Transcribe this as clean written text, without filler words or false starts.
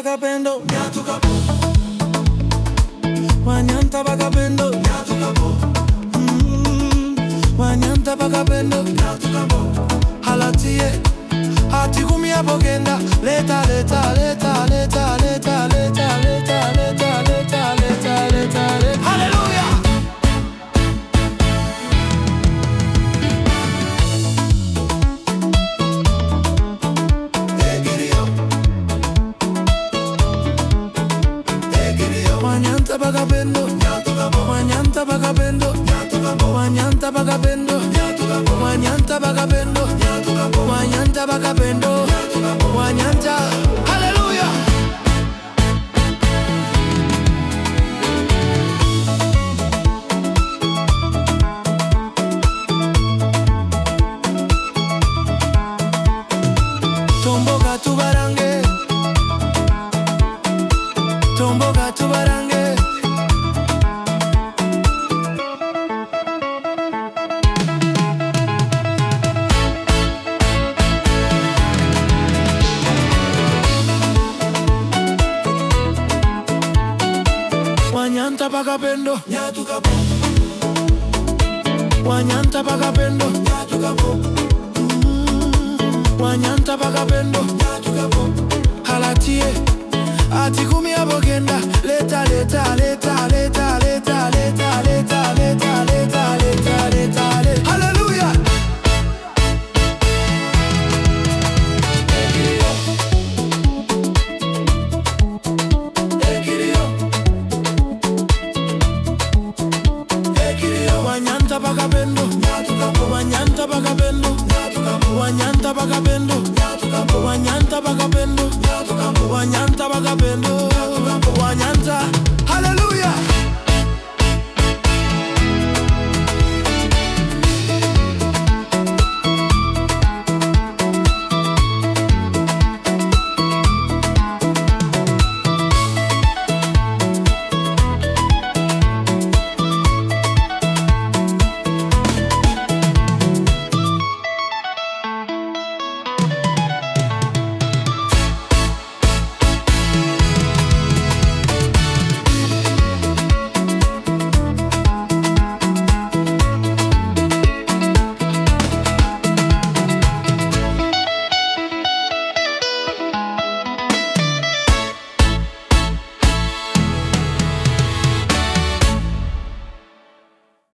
bagapendo, wanyanta bagapendo, wanyanta bagapendo, halatie, hati kumia bogenda, leta, leta, leta, leta, leta, leta, leta, leta, leta, leta, leta, leta. Hallelujah! Wanyanta bagapendo, wanyanta bagapendo, wanyanta bagapendo, wanyanta bagapendo, wanyanta bagapendo, wanyanta. Hallelujah. Tomboga tubarange, tomboga tubarange. Wanyanta bagapendo, wanyanta bagapendo, wanyanta bagapendo, halatie, ati kumia bogenda, leta, leta, leta, leta, leta, leta, leta, leta, leta, leta, leta, leta. Hallelujah. Wanyanta bagapendo, wanyanta bagapendo, wanyanta bagapendo, wanyanta bagapendo, wanyanta bagapendo.